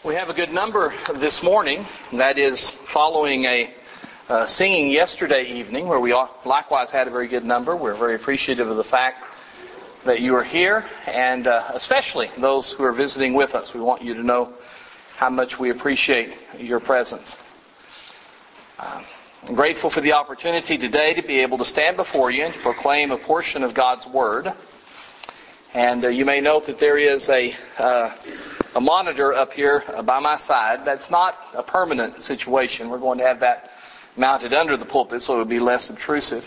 We have a good number this morning. That is following a singing yesterday evening where we likewise had a very good number. We're very appreciative of the fact that you are here, and especially those who are visiting with us. We want you to know how much we appreciate your presence. I'm grateful for the opportunity today to be able to stand before you and to proclaim a portion of God's Word. And you may note that there is a monitor up here by my side. That's not a permanent situation. We're going to have that mounted under the pulpit so it will be less obtrusive.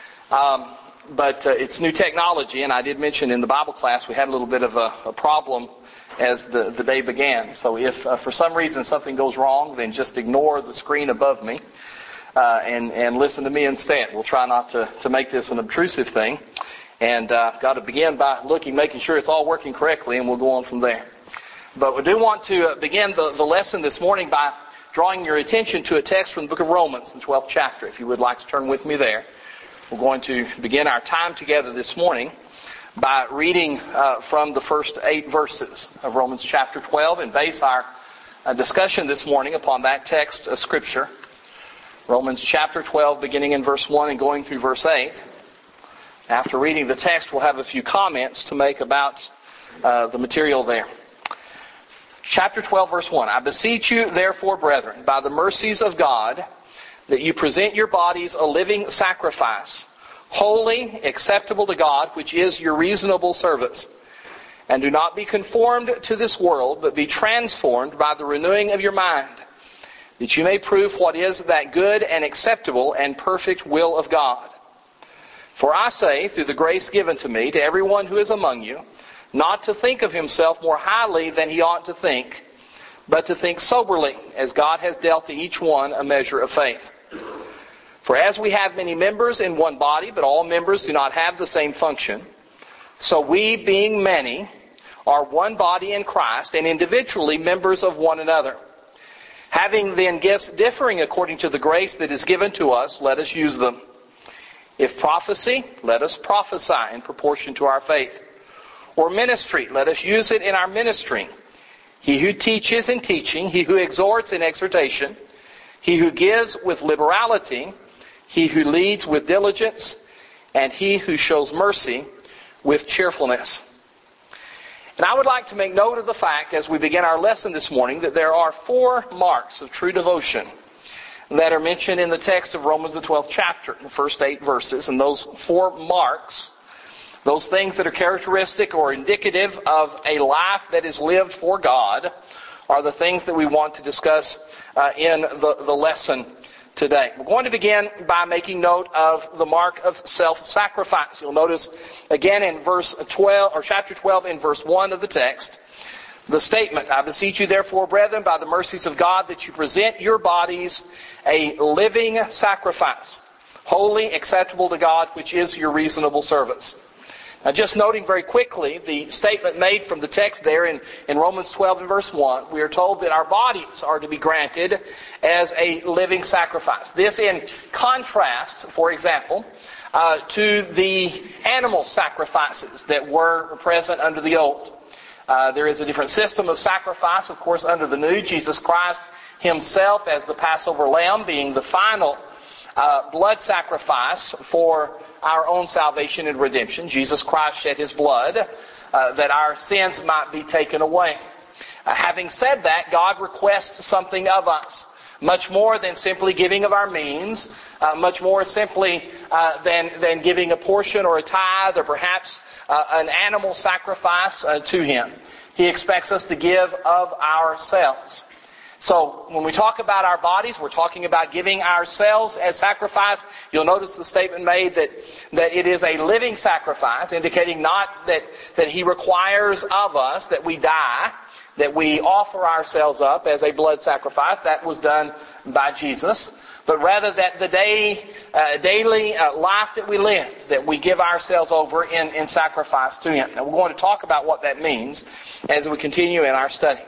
But it's new technology, and I did mention in the Bible class we had a little bit of a problem as the day began. So if for some reason something goes wrong, then just ignore the screen above me and listen to me instead. We'll try not to make this an obtrusive thing. And got to begin by making sure it's all working correctly, and we'll go on from there. But we do want to begin the lesson this morning by drawing your attention to a text from the book of Romans, the 12th chapter. If you would like to turn with me there. We're going to begin our time together this morning by reading from the first 8 verses of Romans chapter 12 and base our discussion this morning upon that text of Scripture. Romans chapter 12, beginning in verse 1 and going through verse 8. After reading the text, we'll have a few comments to make about the material there. Chapter 12, verse 1. I beseech you, therefore, brethren, by the mercies of God, that you present your bodies a living sacrifice, holy, acceptable to God, which is your reasonable service. And do not be conformed to this world, but be transformed by the renewing of your mind, that you may prove what is that good and acceptable and perfect will of God. For I say, through the grace given to me, to everyone who is among you, not to think of himself more highly than he ought to think, but to think soberly, as God has dealt to each one a measure of faith. For as we have many members in one body, but all members do not have the same function, so we, being many, are one body in Christ, and individually members of one another. Having then gifts differing according to the grace that is given to us, let us use them. If prophecy, let us prophesy in proportion to our faith. Or ministry, let us use it in our ministry. He who teaches in teaching, he who exhorts in exhortation, he who gives with liberality, he who leads with diligence, and he who shows mercy with cheerfulness. And I would like to make note of the fact, as we begin our lesson this morning, that there are 4 marks of true devotion that are mentioned in the text of Romans the 12th chapter, the first 8 verses. And those 4 marks, those things that are characteristic or indicative of a life that is lived for God, are the things that we want to discuss in the lesson today. We're going to begin by making note of the mark of self-sacrifice. You'll notice again in verse 12, or chapter 12 in verse 1 of the text, the statement, I beseech you therefore, brethren, by the mercies of God, that you present your bodies a living sacrifice, holy, acceptable to God, which is your reasonable service. Now, just noting very quickly the statement made from the text there in Romans 12 and verse 1, we are told that our bodies are to be granted as a living sacrifice. This in contrast, for example, to the animal sacrifices that were present under the old. There is a different system of sacrifice, of course, under the new. Jesus Christ himself as the Passover lamb being the final blood sacrifice for our own salvation and redemption. Jesus Christ shed his blood that our sins might be taken away. Having said that, God requests something of us. Much more than simply giving of our means, much more simply than giving a portion or a tithe or perhaps an animal sacrifice to him. He expects us to give of ourselves. So when we talk about our bodies, we're talking about giving ourselves as sacrifice. You'll notice the statement made that it is a living sacrifice, indicating not that he requires of us that we die, that we offer ourselves up as a blood sacrifice. That was done by Jesus. But rather that the daily life that we live, that we give ourselves over in sacrifice to him. And we're going to talk about what that means as we continue in our study.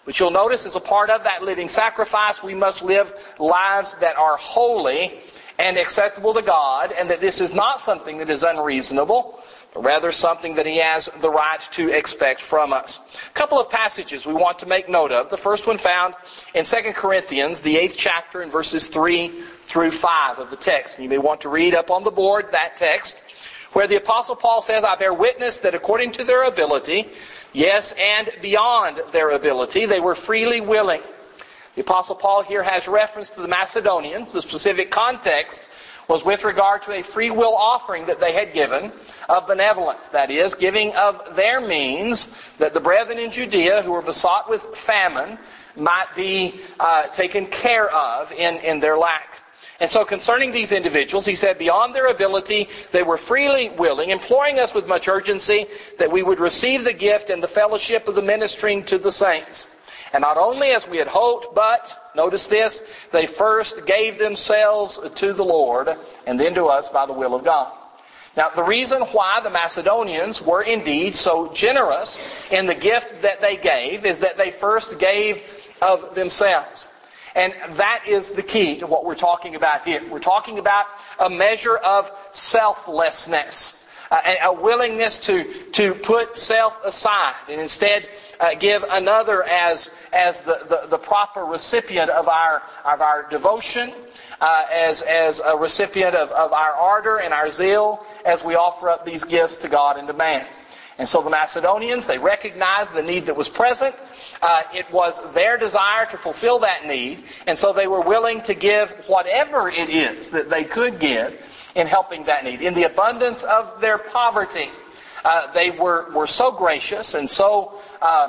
But you'll notice as a part of that living sacrifice, we must live lives that are holy and acceptable to God, and that this is not something that is unreasonable, but rather something that He has the right to expect from us. A couple of passages we want to make note of. The first one found in 2 Corinthians, the 8th chapter, in verses 3 through 5 of the text. You may want to read up on the board that text, where the Apostle Paul says, I bear witness that according to their ability, yes, and beyond their ability, they were freely willing. The Apostle Paul here has reference to the Macedonians. The specific context was with regard to a free will offering that they had given of benevolence. That is, giving of their means, that the brethren in Judea who were besought with famine might be taken care of in their lack. And so concerning these individuals, he said, beyond their ability, they were freely willing, imploring us with much urgency that we would receive the gift and the fellowship of the ministering to the saints. And not only as we had hoped, but, notice this, they first gave themselves to the Lord and then to us by the will of God. Now, the reason why the Macedonians were indeed so generous in the gift that they gave is that they first gave of themselves. And that is the key to what we're talking about here. We're talking about a measure of selflessness. A willingness to put self aside and instead give another as the proper recipient of our devotion, as a recipient of our ardor and our zeal as we offer up these gifts to God and to man. And so the Macedonians, they recognized the need that was present. It was their desire to fulfill that need, and so they were willing to give whatever it is that they could give in helping that need. In the abundance of their poverty, they were so gracious and so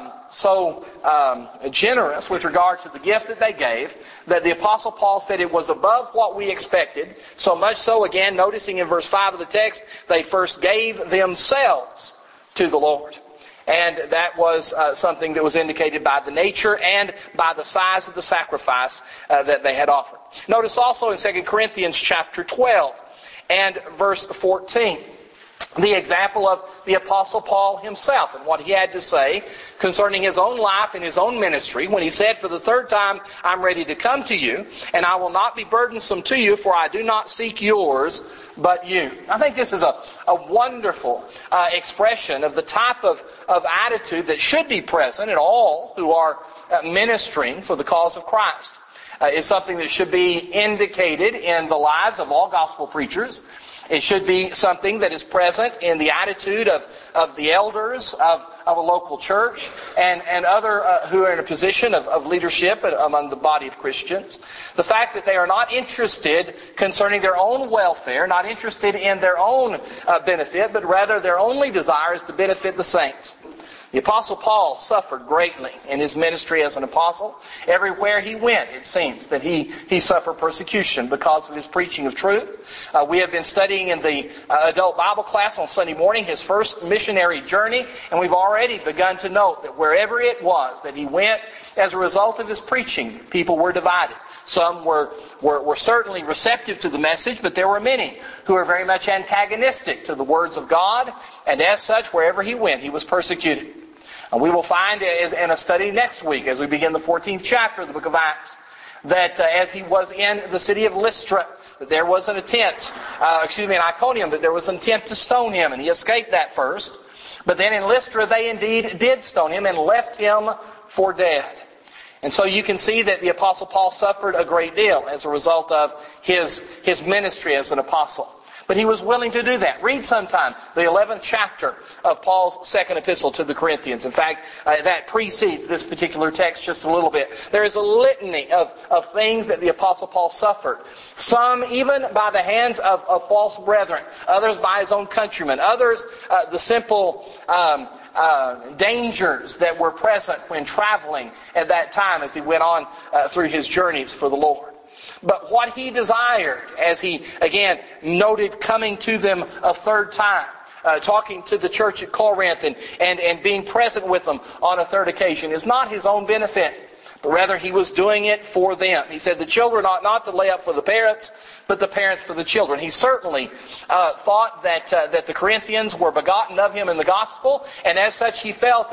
generous with regard to the gift that they gave that the Apostle Paul said it was above what we expected. So much so, again, noticing in verse 5 of the text, they first gave themselves to the Lord. And that was something that was indicated by the nature and by the size of the sacrifice that they had offered. Notice also in 2 Corinthians chapter 12 and verse 14, the example of the Apostle Paul himself and what he had to say concerning his own life and his own ministry when he said, for the third time, I'm ready to come to you, and I will not be burdensome to you, for I do not seek yours, but you. I think this is a wonderful expression of the type of attitude that should be present in all who are ministering for the cause of Christ. It's something that should be indicated in the lives of all gospel preachers. It should be something that is present in the attitude of the elders of a local church and other who are in a position of leadership among the body of Christians. The fact that they are not interested concerning their own welfare, not interested in their own benefit, but rather their only desire is to benefit the saints. The Apostle Paul suffered greatly in his ministry as an apostle. Everywhere he went, it seems that he suffered persecution because of his preaching of truth. We have been studying in the adult Bible class on Sunday morning his first missionary journey, and we've already begun to note that wherever it was that he went, as a result of his preaching, people were divided. Some were certainly receptive to the message, but there were many who were very much antagonistic to the words of God, and as such, wherever he went, he was persecuted. And we will find in a study next week, as we begin the 14th chapter of the book of Acts, that as he was in the city of Lystra, that there was an attempt, in Iconium, that there was an attempt to stone him, and he escaped that first. But then in Lystra, they indeed did stone him and left him for dead. And so you can see that the Apostle Paul suffered a great deal as a result of his ministry as an apostle. But he was willing to do that. Read sometime the 11th chapter of Paul's second epistle to the Corinthians. In fact, that precedes this particular text just a little bit. There is a litany of things that the Apostle Paul suffered. Some even by the hands of false brethren. Others by his own countrymen. Others the simple dangers that were present when traveling at that time as he went on through his journeys for the Lord. But what he desired, as he again noted coming to them a third time, talking to the church at Corinth and being present with them on a third occasion, is not his own benefit. but rather he was doing it for them. He said the children ought not to lay up for the parents, but the parents for the children. He certainly thought that the Corinthians were begotten of him in the gospel, and as such he felt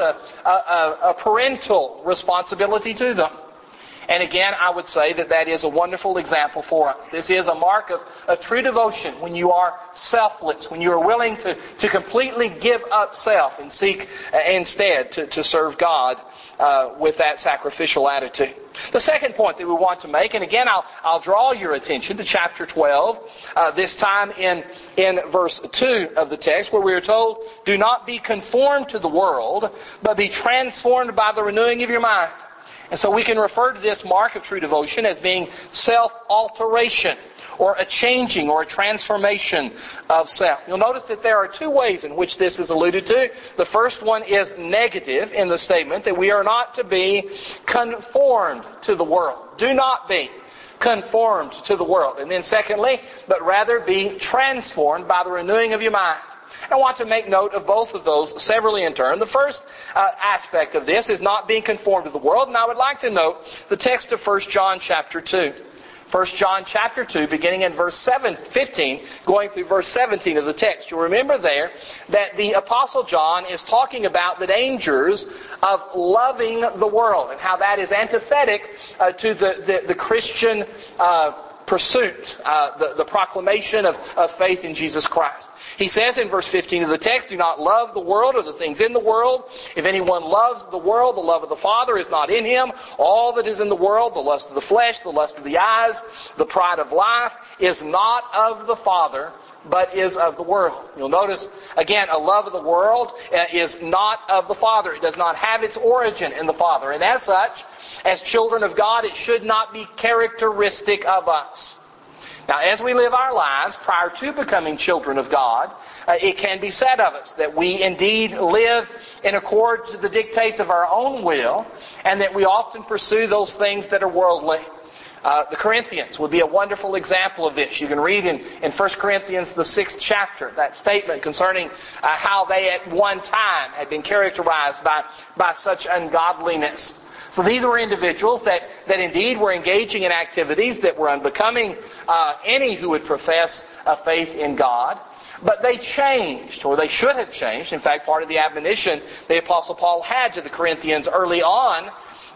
a parental responsibility to them. And again, I would say that is a wonderful example for us. This is a mark of true devotion when you are selfless, when you are willing to completely give up self and seek instead to serve God with that sacrificial attitude. The second point that we want to make, and again I'll draw your attention to chapter 12, this time in verse 2 of the text, where we are told, "Do not be conformed to the world, but be transformed by the renewing of your mind." And so we can refer to this mark of true devotion as being self-alteration, or a changing or a transformation of self. You'll notice that there are two ways in which this is alluded to. The first one is negative in the statement that we are not to be conformed to the world. Do not be conformed to the world. And then secondly, but rather be transformed by the renewing of your mind. I want to make note of both of those severally in turn. The first aspect of this is not being conformed to the world, and I would like to note the text of 1 John chapter 2. 1 John chapter 2, beginning in verse 15, going through verse 17 of the text. You'll remember there that the Apostle John is talking about the dangers of loving the world, and how that is antithetic to the Christian pursuit, the proclamation of faith in Jesus Christ. He says in verse 15 of the text, "Do not love the world or the things in the world. If anyone loves the world, the love of the Father is not in him. All that is in the world, the lust of the flesh, the lust of the eyes, the pride of life, is not of the Father, but is of the world." You'll notice, again, a love of the world is not of the Father. It does not have its origin in the Father. And as such, as children of God, it should not be characteristic of us. Now, as we live our lives prior to becoming children of God, it can be said of us that we indeed live in accord to the dictates of our own will, and that we often pursue those things that are worldly. The Corinthians would be a wonderful example of this. You can read in 1 Corinthians, the 6th chapter, that statement concerning how they at one time had been characterized by such ungodliness. So these were individuals that indeed were engaging in activities that were unbecoming any who would profess a faith in God. But they changed, or they should have changed. In fact, part of the admonition the Apostle Paul had to the Corinthians early on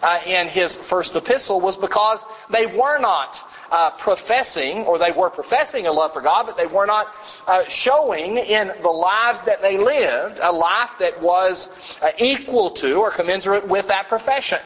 in his first epistle was because they were not professing, or they were professing a love for God, but they were not showing in the lives that they lived a life that was equal to or commensurate with that profession.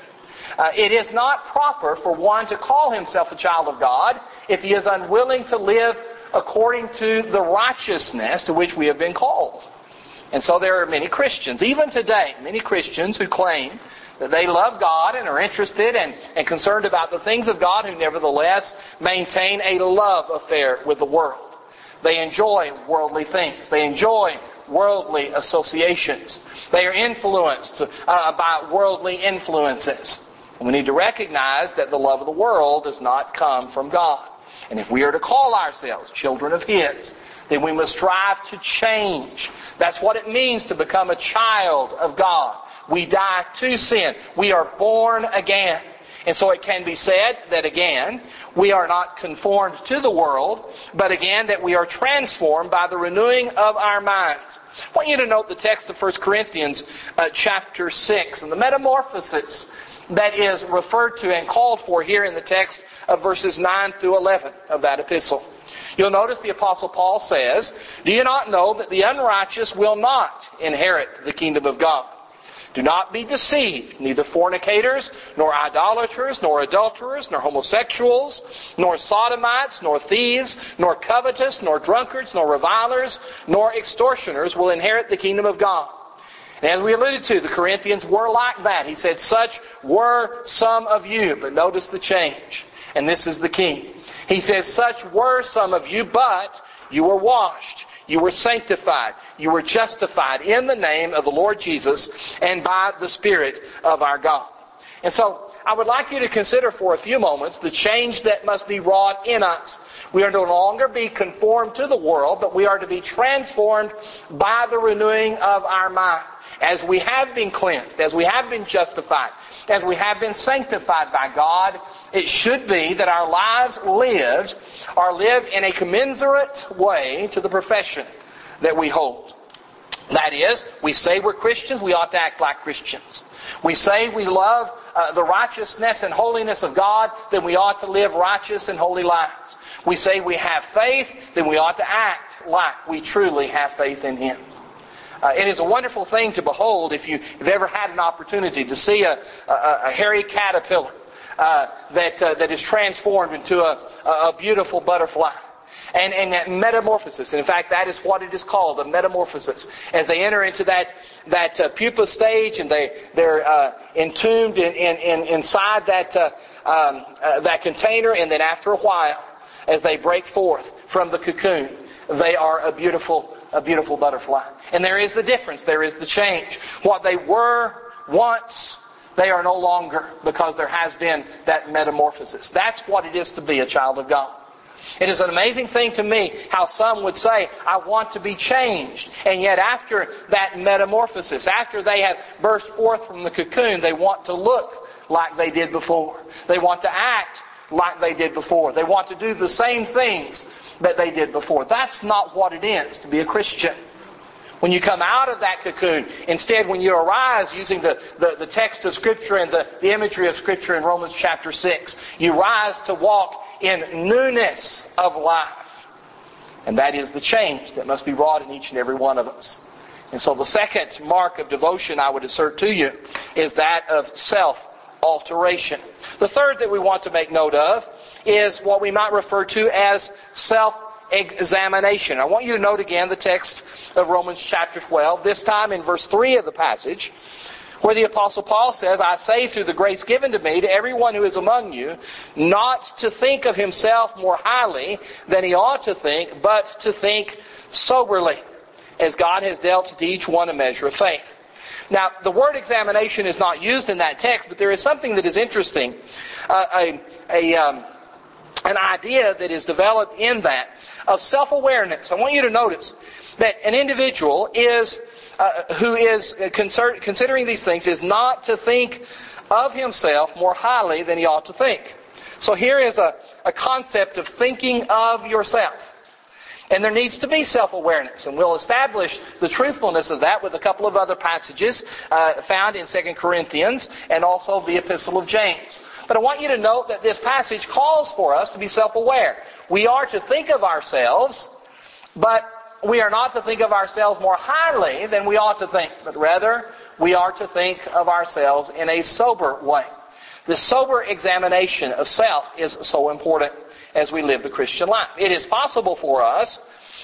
It is not proper for one to call himself a child of God if he is unwilling to live according to the righteousness to which we have been called. And so there are many Christians, even today, many Christians who claim that they love God and are interested and concerned about the things of God, who nevertheless maintain a love affair with the world. They enjoy worldly things. They enjoy worldly associations. They are influenced by worldly influences. And we need to recognize that the love of the world does not come from God. And if we are to call ourselves children of His, then we must strive to change. That's what it means to become a child of God. We die to sin. We are born again. And so it can be said that again, we are not conformed to the world, but again that we are transformed by the renewing of our minds. I want you to note the text of 1 Corinthians chapter 6 and the metamorphosis that is referred to and called for here in the text of verses 9 through 11 of that epistle. You'll notice the Apostle Paul says, "Do you not know that the unrighteous will not inherit the kingdom of God? Do not be deceived, neither fornicators, nor idolaters, nor adulterers, nor homosexuals, nor sodomites, nor thieves, nor covetous, nor drunkards, nor revilers, nor extortioners will inherit the kingdom of God." And as we alluded to, the Corinthians were like that. He said, "Such were some of you." But notice the change. And this is the key. He says, "Such were some of you, but you were washed. You were sanctified. You were justified in the name of the Lord Jesus and by the Spirit of our God." And so, I would like you to consider for a few moments the change that must be wrought in us. We are no longer be conformed to the world, but we are to be transformed by the renewing of our mind. As we have been cleansed, as we have been justified, as we have been sanctified by God, it should be that our lives are lived in a commensurate way to the profession that we hold. That is, we say we're Christians, we ought to act like Christians. We say we love the righteousness and holiness of God, then we ought to live righteous and holy lives. We say we have faith, then we ought to act like we truly have faith in Him. It is a wonderful thing to behold if you've ever had an opportunity to see a hairy caterpillar that is transformed into a beautiful butterfly. And that metamorphosis, and in fact that is what it is called, a metamorphosis. As they enter into that pupa stage and they're entombed inside that container, and then after a while, as they break forth from the cocoon, they are a beautiful butterfly. And there is the difference, there is the change. What they were once, they are no longer, because there has been that metamorphosis. That's what it is to be a child of God. It is an amazing thing to me how some would say, I want to be changed. And yet after that metamorphosis, after they have burst forth from the cocoon, they want to look like they did before. They want to act like they did before. They want to do the same things that they did before. That's not what it is to be a Christian. When you come out of that cocoon, instead when you arise using the text of Scripture and the imagery of Scripture in Romans chapter 6, you rise to walk in newness of life. And that is the change that must be wrought in each and every one of us. And so the second mark of devotion I would assert to you is that of self-alteration. The third that we want to make note of is what we might refer to as self-examination. I want you to note again the text of Romans chapter 12, this time in verse 3 of the passage, where the Apostle Paul says, I say through the grace given to me to everyone who is among you, not to think of himself more highly than he ought to think, but to think soberly, as God has dealt to each one a measure of faith. Now, the word examination is not used in that text, but there is something that is interesting, an idea that is developed in that of self-awareness. I want you to notice that an individual who is considering these things is not to think of himself more highly than he ought to think. So here is a concept of thinking of yourself. And there needs to be self-awareness. And we'll establish the truthfulness of that with a couple of other passages found in 2 Corinthians and also the Epistle of James. But I want you to note that this passage calls for us to be self-aware. We are to think of ourselves, but we are not to think of ourselves more highly than we ought to think, but rather we are to think of ourselves in a sober way. The sober examination of self is so important as we live the Christian life. It is possible for us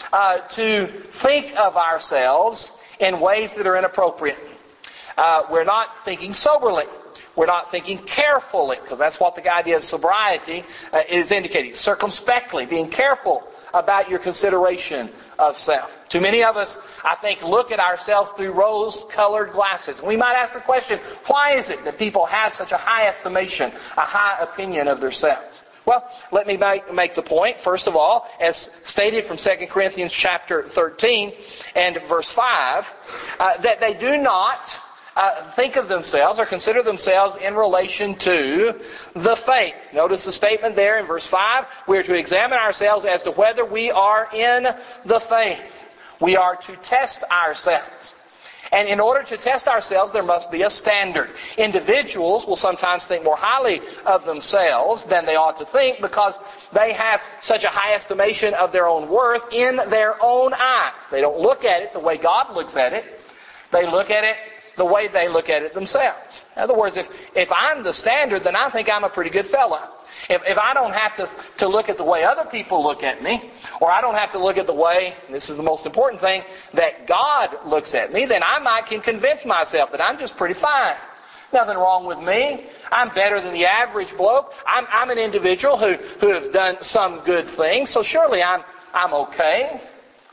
to think of ourselves in ways that are inappropriate. We're not thinking soberly. We're not thinking carefully, because that's what the idea of sobriety is indicating. Circumspectly, being careful about your consideration of self. Too many of us, I think, look at ourselves through rose-colored glasses. We might ask the question, why is it that people have such a high estimation, a high opinion of themselves? Well, let me make the point, first of all, as stated from 2 Corinthians chapter 13 and verse 5, that they do not think of themselves or consider themselves in relation to the faith. Notice the statement there in verse 5. We are to examine ourselves as to whether we are in the faith. We are to test ourselves. And in order to test ourselves, there must be a standard. Individuals will sometimes think more highly of themselves than they ought to think because they have such a high estimation of their own worth in their own eyes. They don't look at it the way God looks at it. They look at it the way they look at it themselves. In other words, if I'm the standard, then I think I'm a pretty good fellow. If I don't have to look at the way other people look at me, or I don't have to look at the way, and this is the most important thing, that God looks at me, then I can convince myself that I'm just pretty fine. Nothing wrong with me. I'm better than the average bloke. I'm an individual who has done some good things, so surely I'm okay.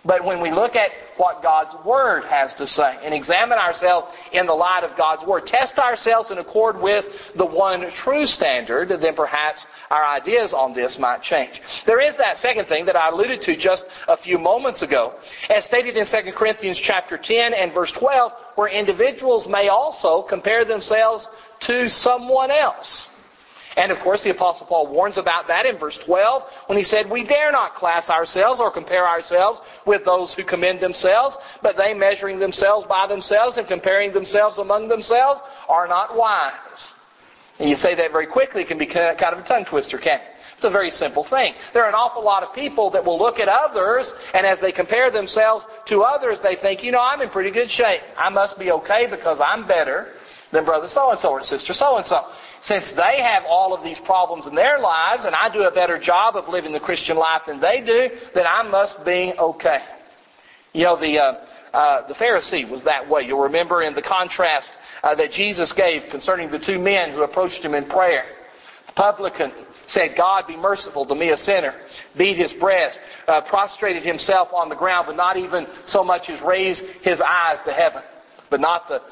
but when we look at what God's Word has to say and examine ourselves in the light of God's Word, test ourselves in accord with the one true standard, then perhaps our ideas on this might change. There is that second thing that I alluded to just a few moments ago, as stated in 2 Corinthians chapter 10 and verse 12, where individuals may also compare themselves to someone else. And of course, the Apostle Paul warns about that in verse 12 when he said, "We dare not class ourselves or compare ourselves with those who commend themselves, but they measuring themselves by themselves and comparing themselves among themselves are not wise." And you say that very quickly, it can be kind of a tongue twister, can't it? It's a very simple thing. There are an awful lot of people that will look at others, and as they compare themselves to others, they think, I'm in pretty good shape. I must be okay because I'm better than brother so-and-so or sister so-and-so. Since they have all of these problems in their lives, and I do a better job of living the Christian life than they do, then I must be okay. The Pharisee was that way. You'll remember in the contrast that Jesus gave concerning the two men who approached him in prayer. The publican said, "God, be merciful to me, a sinner," beat his breast, prostrated himself on the ground, but not even so much as raise his eyes to heaven. But not the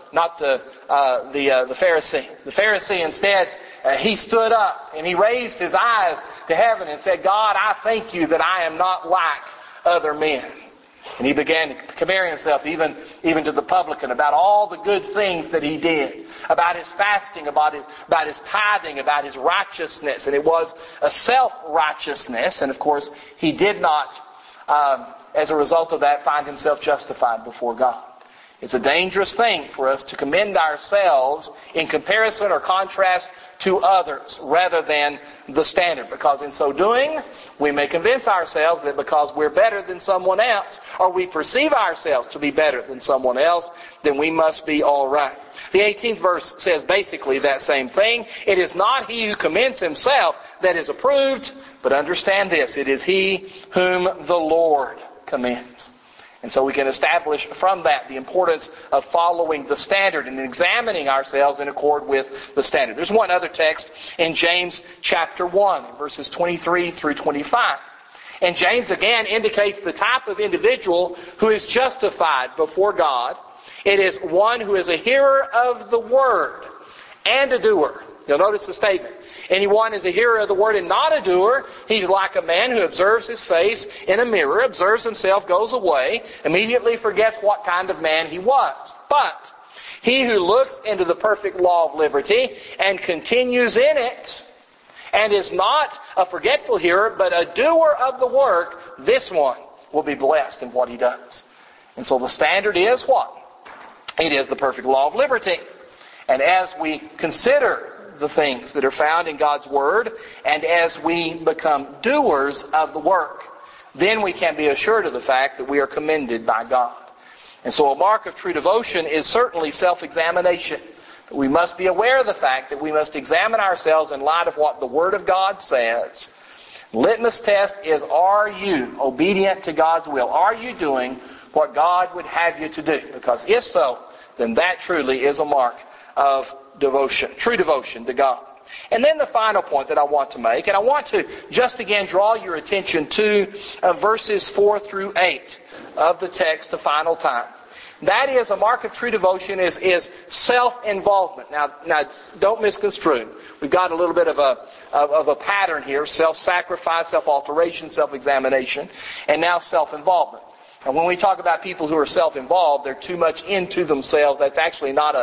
Pharisee. The Pharisee instead, he stood up and he raised his eyes to heaven and said, "God, I thank you that I am not like other men." And he began to compare himself even to the publican about all the good things that he did, about his fasting, about his tithing, about his righteousness. And it was a self-righteousness. And of course, he did not, as a result of that, find himself justified before God. It's a dangerous thing for us to commend ourselves in comparison or contrast to others rather than the standard. Because in so doing, we may convince ourselves that because we're better than someone else, or we perceive ourselves to be better than someone else, then we must be all right. The 18th verse says basically that same thing. It is not he who commends himself that is approved, but understand this, it is he whom the Lord commends. And so we can establish from that the importance of following the standard and examining ourselves in accord with the standard. There's one other text in James chapter 1, verses 23 through 25. And James again indicates the type of individual who is justified before God. It is one who is a hearer of the word and a doer. You'll notice the statement. Anyone is a hearer of the word and not a doer, he's like a man who observes his face in a mirror, observes himself, goes away, immediately forgets what kind of man he was. But he who looks into the perfect law of liberty and continues in it, and is not a forgetful hearer, but a doer of the work, this one will be blessed in what he does. And so the standard is what? It is the perfect law of liberty. And as we consider the things that are found in God's Word, and as we become doers of the work, then we can be assured of the fact that we are commended by God. And so a mark of true devotion is certainly self-examination. But we must be aware of the fact that we must examine ourselves in light of what the Word of God says. Litmus test is, are you obedient to God's will? Are you doing what God would have you to do? Because if so, then that truly is a mark of devotion, true devotion to God. And then the final point that I want to make, and I want to just again draw your attention to verses 4 through 8 of the text a final time. That is, a mark of true devotion is self-involvement. Now, don't misconstrue. We've got a little bit of a pattern here: self-sacrifice, self-alteration, self-examination, and now self-involvement. And when we talk about people who are self-involved, they're too much into themselves. That's actually not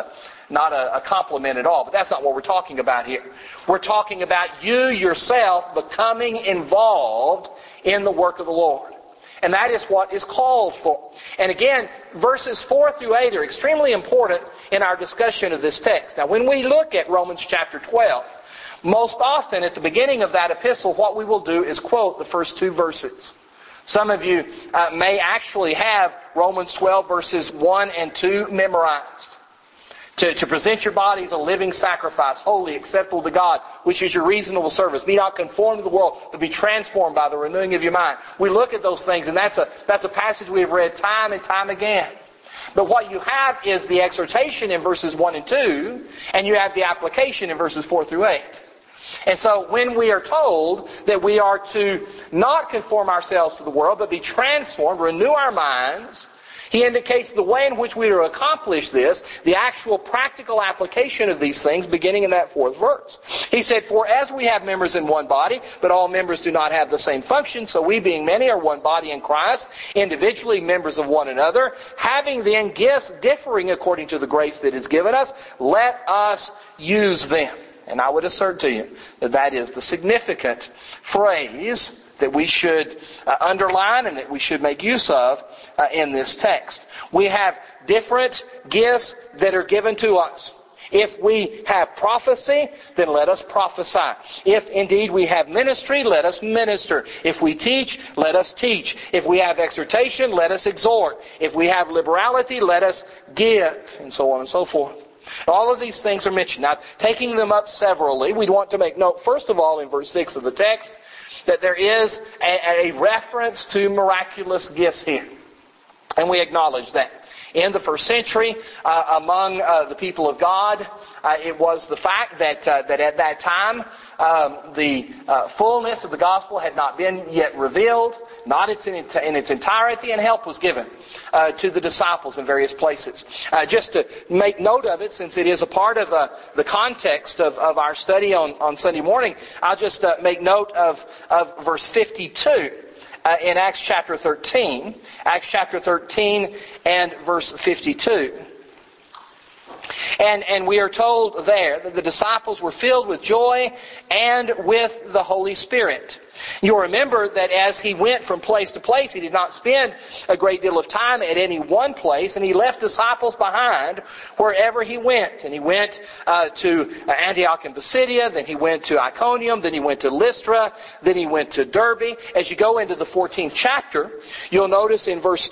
a compliment at all. But that's not what we're talking about here. We're talking about you yourself becoming involved in the work of the Lord. And that is what is called for. And again, verses 4 through 8 are extremely important in our discussion of this text. Now, when we look at Romans chapter 12, most often at the beginning of that epistle, what we will do is quote the first two verses. Some of you may actually have Romans 12 verses 1 and 2 memorized. To present your bodies a living sacrifice, holy, acceptable to God, which is your reasonable service. Be not conformed to the world, but be transformed by the renewing of your mind. We look at those things, and that's a passage we have read time and time again. But what you have is the exhortation in verses 1 and 2, and you have the application in verses 4 through 8. And so when we are told that we are to not conform ourselves to the world, but be transformed, renew our minds, he indicates the way in which we are to accomplish this, the actual practical application of these things, beginning in that 4th verse. He said, "For as we have members in one body, but all members do not have the same function, so we being many are one body in Christ, individually members of one another, having then gifts differing according to the grace that is given us, let us use them." And I would assert to you that that is the significant phrase that we should underline and that we should make use of in this text. We have different gifts that are given to us. If we have prophecy, then let us prophesy. If indeed we have ministry, let us minister. If we teach, let us teach. If we have exhortation, let us exhort. If we have liberality, let us give, and so on and so forth. All of these things are mentioned. Now, taking them up severally, we want to make note, first of all, in verse 6 of the text, that there is a reference to miraculous gifts here. And we acknowledge that. In the first century, among the people of God, it was the fact that at that time, the fullness of the gospel had not been yet revealed, not in its entirety, and help was given to the disciples in various places. Just to make note of it, since it is a part of the context of our study on Sunday morning, I'll just make note of verse 52. In Acts chapter 13. Acts chapter 13 and verse 52. And we are told there that the disciples were filled with joy and with the Holy Spirit. You'll remember that as he went from place to place, he did not spend a great deal of time at any one place, and he left disciples behind wherever he went. And he went to Antioch and Pisidia, then he went to Iconium, then he went to Lystra, then he went to Derbe. As you go into the 14th chapter, you'll notice in verse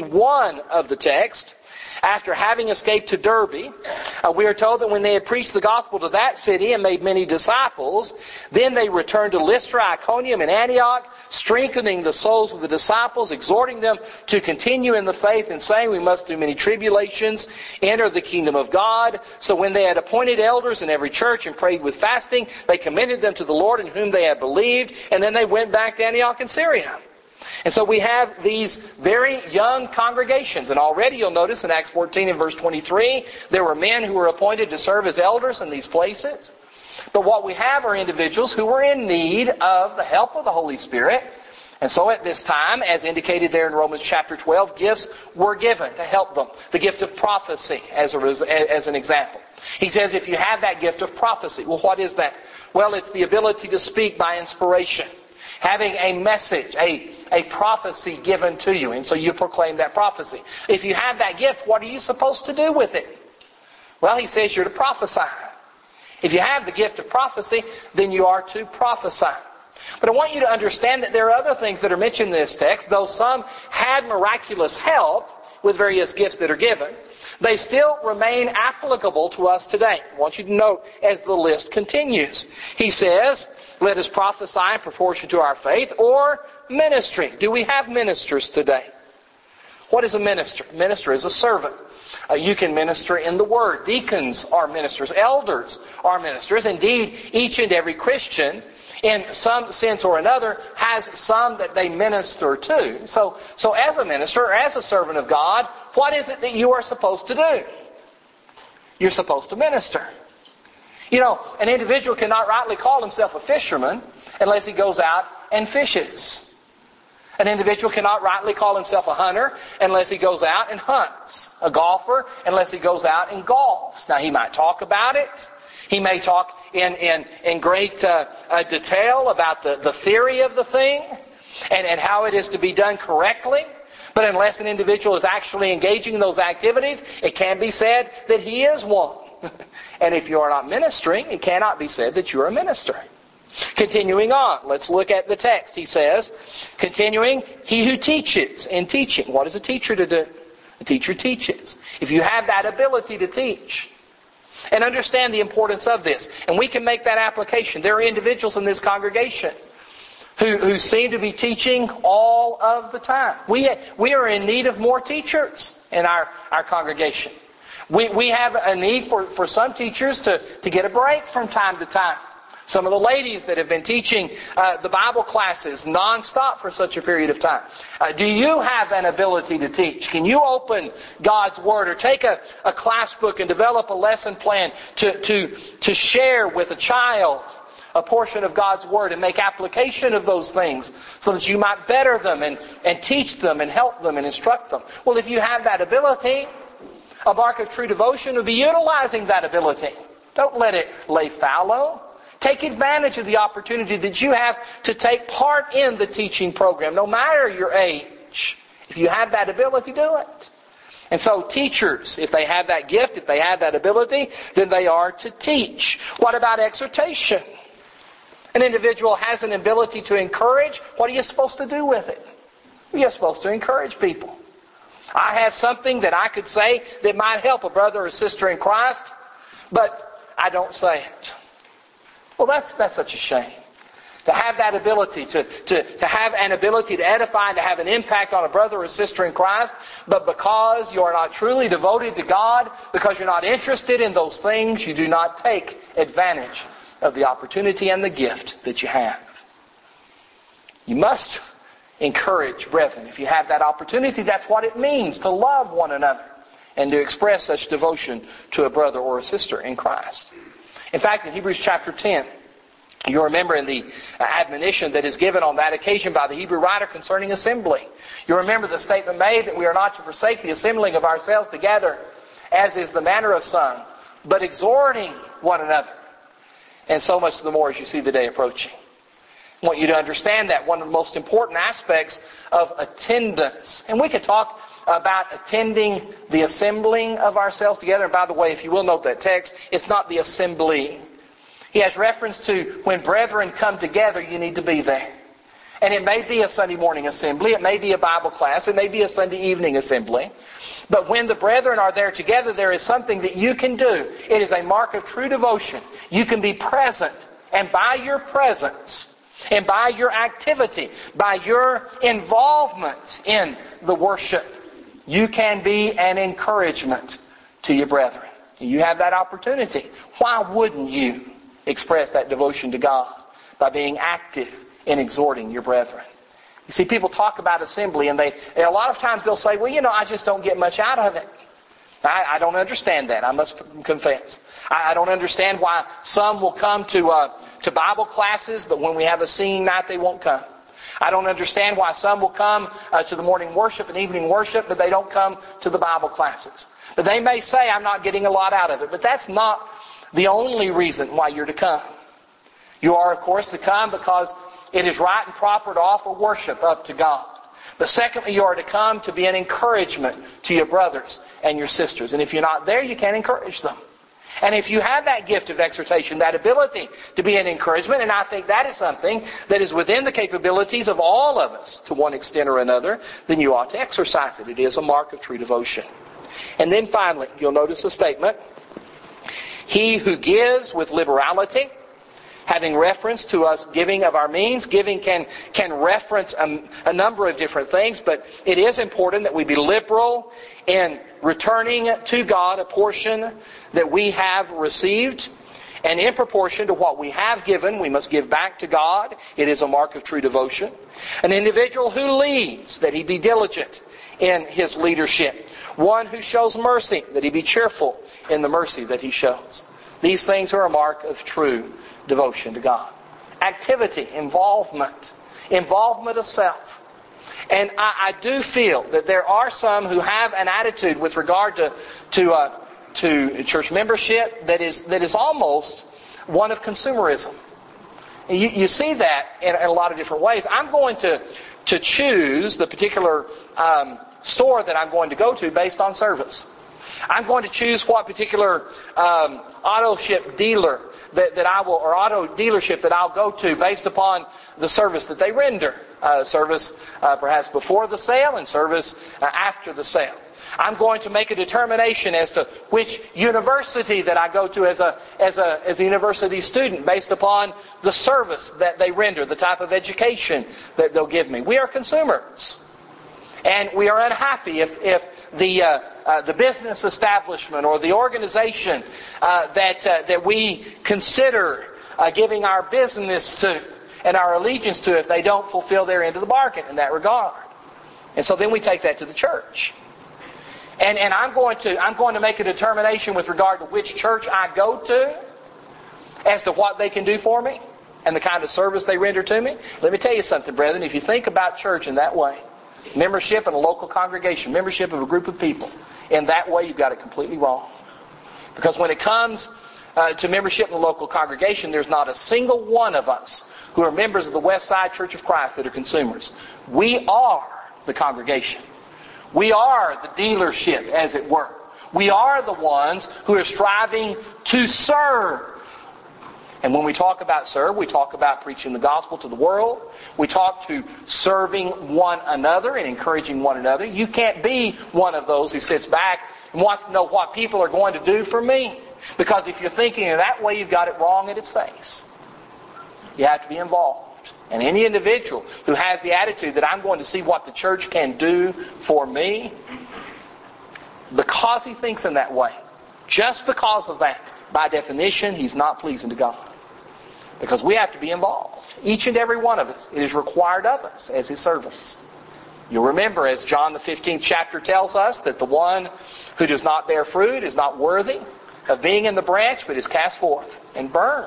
21 of the text, after having escaped to Derbe, we are told that when they had preached the gospel to that city and made many disciples, then they returned to Lystra, Iconium, and Antioch, strengthening the souls of the disciples, exhorting them to continue in the faith, and saying, "We must through many tribulations enter the kingdom of God." So when they had appointed elders in every church and prayed with fasting, they commended them to the Lord in whom they had believed, and then they went back to Antioch and Syria. And so we have these very young congregations. And already you'll notice in Acts 14 and verse 23, there were men who were appointed to serve as elders in these places. But what we have are individuals who were in need of the help of the Holy Spirit. And so at this time, as indicated there in Romans chapter 12, gifts were given to help them. The gift of prophecy as an example. He says if you have that gift of prophecy, well, what is that? Well, it's the ability to speak by inspiration. Having a message, a prophecy given to you. And so you proclaim that prophecy. If you have that gift, what are you supposed to do with it? Well, he says you're to prophesy. If you have the gift of prophecy, then you are to prophesy. But I want you to understand that there are other things that are mentioned in this text. Though some had miraculous help with various gifts that are given, they still remain applicable to us today. I want you to note as the list continues. He says, let us prophesy in proportion to our faith, or ministry. Do we have ministers today? What is a minister? A minister is a servant. You can minister in the Word. Deacons are ministers. Elders are ministers. Indeed, each and every Christian, in some sense or another, has some that they minister to. So as a minister, or as a servant of God, what is it that you are supposed to do? You're supposed to minister. You know, an individual cannot rightly call himself a fisherman unless he goes out and fishes. An individual cannot rightly call himself a hunter unless he goes out and hunts. A golfer unless he goes out and golfs. Now, he might talk about it. He may talk in great detail about the theory of the thing and how it is to be done correctly. But unless an individual is actually engaging in those activities, it can be said that he is one. And if you are not ministering, it cannot be said that you are a minister. Continuing on, let's look at the text. He says, continuing, he who teaches in teaching. What is a teacher to do? A teacher teaches. If you have that ability to teach, and understand the importance of this, and we can make that application. There are individuals in this congregation who seem to be teaching all of the time. We are in need of more teachers in our congregation. We have a need for some teachers to get a break from time to time. Some of the ladies that have been teaching the Bible classes nonstop for such a period of time. Do you have an ability to teach? Can you open God's Word or take a class book and develop a lesson plan to share with a child a portion of God's Word and make application of those things so that you might better them and teach them and help them and instruct them? Well, if you have that ability, a mark of true devotion would be utilizing that ability. Don't let it lay fallow. Take advantage of the opportunity that you have to take part in the teaching program, no matter your age. If you have that ability, do it. And so teachers, if they have that gift, if they have that ability, then they are to teach. What about exhortation? An individual has an ability to encourage. What are you supposed to do with it? You're supposed to encourage people. I have something that I could say that might help a brother or sister in Christ, but I don't say it. Well, that's such a shame. To have that ability, to have an ability to edify and to have an impact on a brother or sister in Christ, but because you are not truly devoted to God, because you're not interested in those things, you do not take advantage of the opportunity and the gift that you have. You must encourage brethren. If you have that opportunity, that's what it means to love one another and to express such devotion to a brother or a sister in Christ. In fact, in Hebrews chapter 10, you remember in the admonition that is given on that occasion by the Hebrew writer concerning assembly. You remember the statement made that we are not to forsake the assembling of ourselves together, as is the manner of some, but exhorting one another. And so much the more as you see the day approaching. I want you to understand that one of the most important aspects of attendance. And we could talk about attending the assembling of ourselves together. And by the way, if you will note that text, it's not the assembly. He has reference to when brethren come together, you need to be there. And it may be a Sunday morning assembly. It may be a Bible class. It may be a Sunday evening assembly. But when the brethren are there together, there is something that you can do. It is a mark of true devotion. You can be present. And by your presence, and by your activity, by your involvement in the worship, you can be an encouragement to your brethren. You have that opportunity. Why wouldn't you express that devotion to God by being active in exhorting your brethren? You see, people talk about assembly and a lot of times they'll say, well, I just don't get much out of it. I don't understand that, I must confess. I don't understand why some will come to Bible classes, but when we have a singing night, they won't come. I don't understand why some will come to the morning worship and evening worship, but they don't come to the Bible classes. But they may say, I'm not getting a lot out of it. But that's not the only reason why you're to come. You are, of course, to come because it is right and proper to offer worship up to God. But secondly, you are to come to be an encouragement to your brothers and your sisters. And if you're not there, you can't encourage them. And if you have that gift of exhortation, that ability to be an encouragement, and I think that is something that is within the capabilities of all of us to one extent or another, then you ought to exercise it. It is a mark of true devotion. And then finally, you'll notice a statement. He who gives with liberality, having reference to us giving of our means. Giving can reference a number of different things, but it is important that we be liberal in returning to God a portion that we have received. And in proportion to what we have given, we must give back to God. It is a mark of true devotion. An individual who leads, that he be diligent in his leadership. One who shows mercy, that he be cheerful in the mercy that he shows. These things are a mark of true devotion to God. Activity, involvement of self. And I do feel that there are some who have an attitude with regard to church membership that is almost one of consumerism. You see that in a lot of different ways. I'm going to choose the particular store that I'm going to go to based on service. I'm going to choose what particular auto dealership that I'll go to based upon the service that they render. Service perhaps before the sale and service after the sale. I'm going to make a determination as to which university that I go to as a university student based upon the service that they render, the type of education that they'll give me. We are consumers. And we are unhappy if the business establishment or the organization that we consider giving our business to and our allegiance to if they don't fulfill their end of the bargain in that regard. And so then we take that to the church. And I'm going to make a determination with regard to which church I go to as to what they can do for me and the kind of service they render to me. Let me tell you something, brethren. If you think about church in that way, membership in a local congregation, membership of a group of people, in that way you've got it completely wrong. Because when it comes to membership in a local congregation, there's not a single one of us who are members of the West Side Church of Christ that are consumers. We are the congregation. We are the dealership, as it were. We are the ones who are striving to serve. And when we talk about serve, we talk about preaching the gospel to the world. We talk to serving one another and encouraging one another. You can't be one of those who sits back and wants to know what people are going to do for me. Because if you're thinking in that way, you've got it wrong at its face. You have to be involved. And any individual who has the attitude that I'm going to see what the church can do for me, because he thinks in that way, just because of that, by definition, he's not pleasing to God. Because we have to be involved. Each and every one of us. It is required of us as His servants. You'll remember, as John the 15th chapter tells us, that the one who does not bear fruit is not worthy of being in the branch, but is cast forth and burned.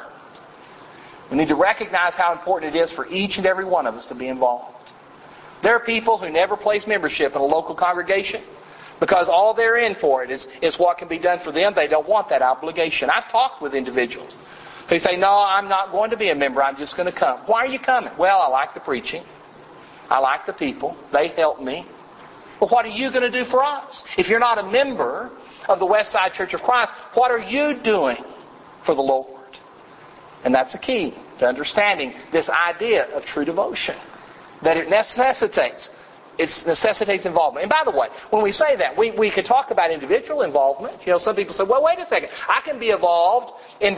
We need to recognize how important it is for each and every one of us to be involved. There are people who never place membership in a local congregation because all they're in for it is what can be done for them. They don't want that obligation. I've talked with individuals who say, no, I'm not going to be a member. I'm just going to come. Why are you coming? Well, I like the preaching. I like the people. They help me. But what are you going to do for us? If you're not a member of the West Side Church of Christ, what are you doing for the Lord? And that's a key to understanding this idea of true devotion. That it necessitates involvement. And by the way, when we say that, we could talk about individual involvement. You know, some people say, well, wait a second. I can be involved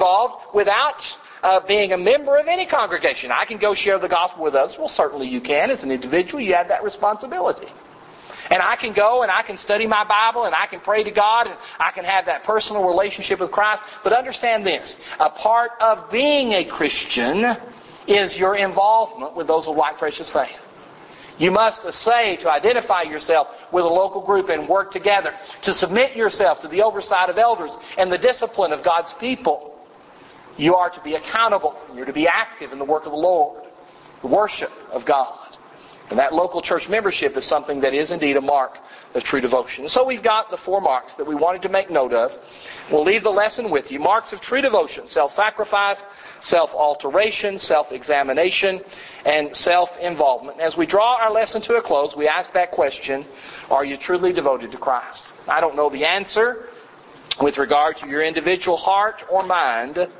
without being a member of any congregation. I can go share the gospel with others. Well, certainly you can. As an individual, you have that responsibility. And I can go and I can study my Bible and I can pray to God and I can have that personal relationship with Christ. But understand this. A part of being a Christian is your involvement with those of like precious faith. You must essay to identify yourself with a local group and work together. To submit yourself to the oversight of elders and the discipline of God's people. You are to be accountable. You're to be active in the work of the Lord. The worship of God. And that local church membership is something that is indeed a mark of true devotion. And so we've got the 4 marks that we wanted to make note of. We'll leave the lesson with you. Marks of true devotion: self-sacrifice, self-alteration, self-examination, and self-involvement. As we draw our lesson to a close, we ask that question, are you truly devoted to Christ? I don't know the answer with regard to your individual heart or mind,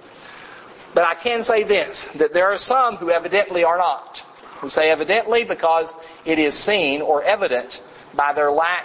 but I can say this, that there are some who evidently are not. We say evidently because it is seen or evident by their lack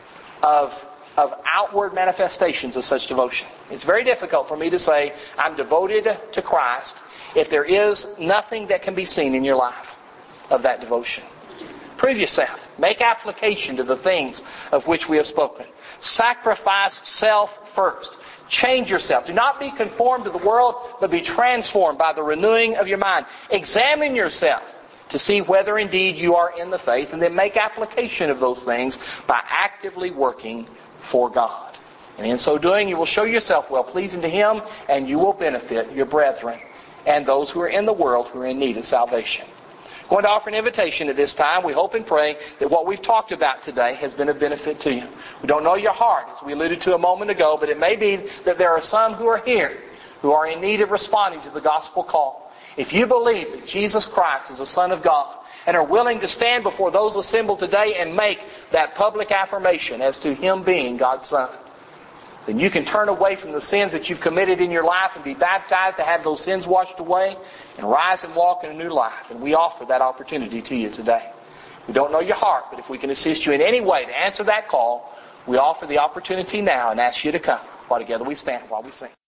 of outward manifestations of such devotion. It's very difficult for me to say I'm devoted to Christ if there is nothing that can be seen in your life of that devotion. Prove yourself. Make application to the things of which we have spoken. Sacrifice self first. Change yourself. Do not be conformed to the world, but be transformed by the renewing of your mind. Examine yourself to see whether indeed you are in the faith, and then make application of those things by actively working for God. And in so doing, you will show yourself well-pleasing to Him, and you will benefit your brethren and those who are in the world who are in need of salvation. I'm going to offer an invitation at this time. We hope and pray that what we've talked about today has been of benefit to you. We don't know your heart, as we alluded to a moment ago, but it may be that there are some who are here who are in need of responding to the gospel call. If you believe that Jesus Christ is the Son of God and are willing to stand before those assembled today and make that public affirmation as to Him being God's Son, then you can turn away from the sins that you've committed in your life and be baptized to have those sins washed away and rise and walk in a new life. And we offer that opportunity to you today. We don't know your heart, but if we can assist you in any way to answer that call, we offer the opportunity now and ask you to come while together we stand while we sing.